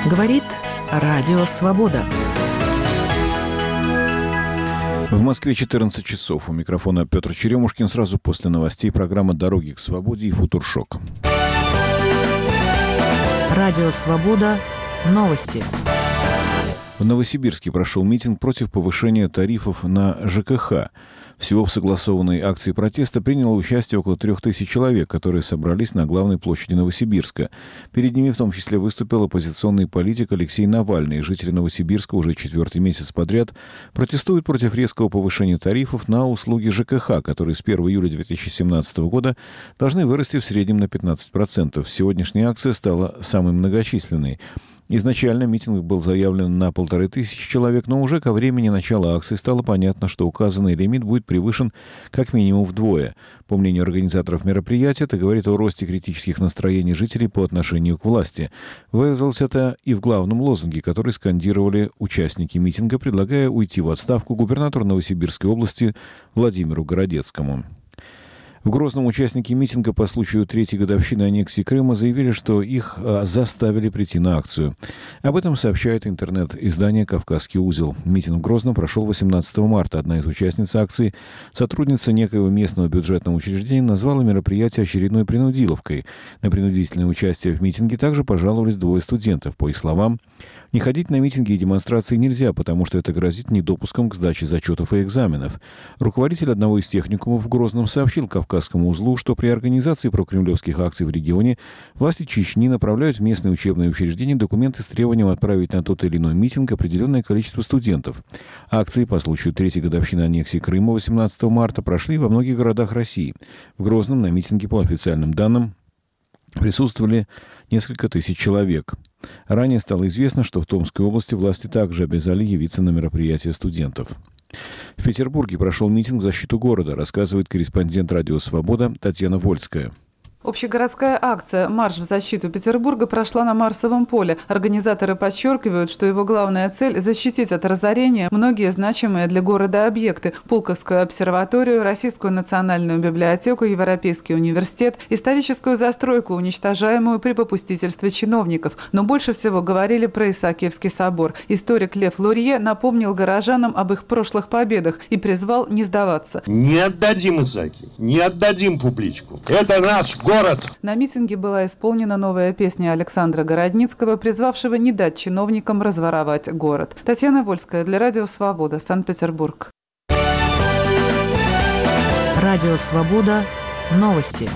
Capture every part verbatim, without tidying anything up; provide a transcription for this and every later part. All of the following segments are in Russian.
Говорит Радио Свобода. В Москве четырнадцать часов. У микрофона Петр Черемушкин. Сразу после новостей программа «Дороги к свободе» и «Футуршок». Радио Свобода. Новости. В Новосибирске прошел митинг против повышения тарифов на ЖКХ. Всего в согласованной акции протеста приняло участие около трех тысяч человек, которые собрались на главной площади Новосибирска. Перед ними в том числе выступил оппозиционный политик Алексей Навальный. Жители Новосибирска уже четвертый месяц подряд протестуют против резкого повышения тарифов на услуги ЖКХ, которые с первого июля две тысячи семнадцатого года должны вырасти в среднем на пятнадцать процентов. Сегодняшняя акция стала самой многочисленной. Изначально митинг был заявлен на полторы тысячи человек, но уже ко времени начала акции стало понятно, что указанный лимит будет превышен как минимум вдвое. По мнению организаторов мероприятия, это говорит о росте критических настроений жителей по отношению к власти. Выразилось это и в главном лозунге, который скандировали участники митинга, предлагая уйти в отставку губернатору Новосибирской области Владимиру Городецкому. В Грозном участники митинга по случаю третьей годовщины аннексии Крыма заявили, что их а, заставили прийти на акцию. Об этом сообщает интернет-издание «Кавказский узел». Митинг в Грозном прошел восемнадцатого марта. Одна из участниц акции, сотрудница некоего местного бюджетного учреждения, назвала мероприятие очередной принудиловкой. На принудительное участие в митинге также пожаловались двое студентов. По их словам, не ходить на митинги и демонстрации нельзя, потому что это грозит недопуском к сдаче зачетов и экзаменов. Руководитель одного из техникумов в Грозном сообщил Кавказскому узлу, что при организации прокремлевских акций в регионе власти Чечни направляют в местные учебные учреждения документы с требованием отправить на тот или иной митинг определенное количество студентов. Акции по случаю третьей годовщины аннексии Крыма восемнадцатого марта прошли во многих городах России. В Грозном на митинге, по официальным данным, присутствовали несколько тысяч человек. Ранее стало известно, что в Томской области власти также обязали явиться на мероприятие студентов. В Петербурге прошел митинг в защиту города, рассказывает корреспондент «Радио Свобода» Татьяна Вольская. Общегородская акция «Марш в защиту Петербурга» прошла на Марсовом поле. Организаторы подчеркивают, что его главная цель – защитить от разорения многие значимые для города объекты – Пулковскую обсерваторию, Российскую национальную библиотеку, Европейский университет, историческую застройку, уничтожаемую при попустительстве чиновников. Но больше всего говорили про Исаакиевский собор. Историк Лев Лурье напомнил горожанам об их прошлых победах и призвал не сдаваться. Не отдадим Исаакиев, не отдадим публичку. Это наш город. Город. На митинге была исполнена новая песня Александра Городницкого, призвавшего не дать чиновникам разворовать город. Татьяна Вольская для Радио Свобода, Санкт-Петербург. Радио Свобода. Новости.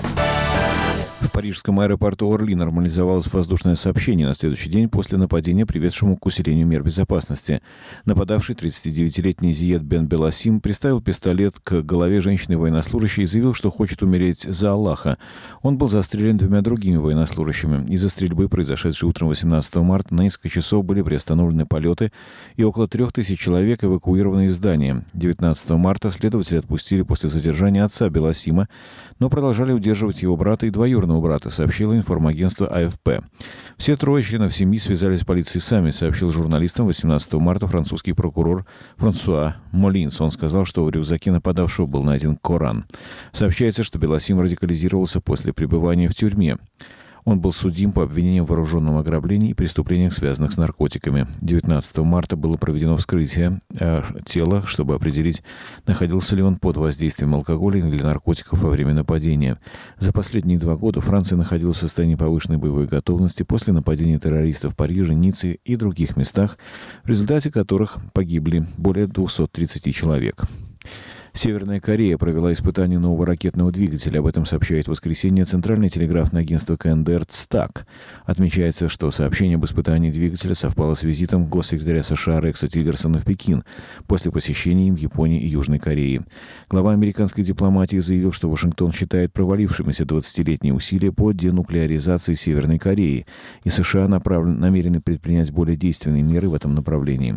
В парижском аэропорту Орли нормализовалось воздушное сообщение на следующий день после нападения, приведшему к усилению мер безопасности. Нападавший, тридцатидевятилетний Зиед Бен Беласим, приставил пистолет к голове женщины-военнослужащей и заявил, что хочет умереть за Аллаха. Он был застрелен двумя другими военнослужащими. Из-за стрельбы, произошедшей утром восемнадцатого марта, на несколько часов были приостановлены полеты, и около трех тысяч человек эвакуированы из здания. девятнадцатого марта следователи отпустили после задержания отца Беласима, но продолжали удерживать его брата и двоюродного брата, сообщило информагентство А Эф Пэ. Все трое членов семьи связались с полицией сами, сообщил журналистам восемнадцатого марта французский прокурор Франсуа Молинс. Он сказал, что в рюкзаке нападавшего был найден Коран. Сообщается, что Беласим радикализировался после пребывания в тюрьме. Он был судим по обвинениям в вооруженном ограблении и преступлениях, связанных с наркотиками. девятнадцатого марта было проведено вскрытие э, тела, чтобы определить, находился ли он под воздействием алкоголя или наркотиков во время нападения. За последние два года Франция находилась в состоянии повышенной боевой готовности после нападения террористов в Париже, Ницце и других местах, в результате которых погибли более двухсот тридцати человек. Северная Корея провела испытание нового ракетного двигателя. Об этом сообщает в воскресенье Центральное телеграфное агентство Ка Эн Дэ Эр ЦТАК. Отмечается, что сообщение об испытании двигателя совпало с визитом госсекретаря США Рекса Тиллерсона в Пекин после посещения им Японии и Южной Кореи. Глава американской дипломатии заявил, что Вашингтон считает провалившимися двадцатилетние усилия по денуклеаризации Северной Кореи, и США направлен, намерены предпринять более действенные меры в этом направлении.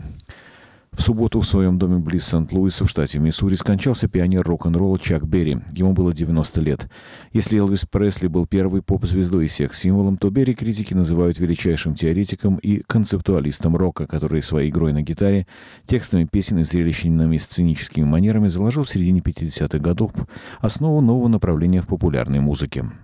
В субботу в своем доме близ Сент-Луиса в штате Миссури скончался пионер рок-н-ролла Чак Берри. Ему было девяносто лет. Если Элвис Пресли был первой поп-звездой и секс-символом, то Берри критики называют величайшим теоретиком и концептуалистом рока, который своей игрой на гитаре, текстами песен и зрелищными сценическими манерами заложил в середине пятидесятых годов основу нового направления в популярной музыке.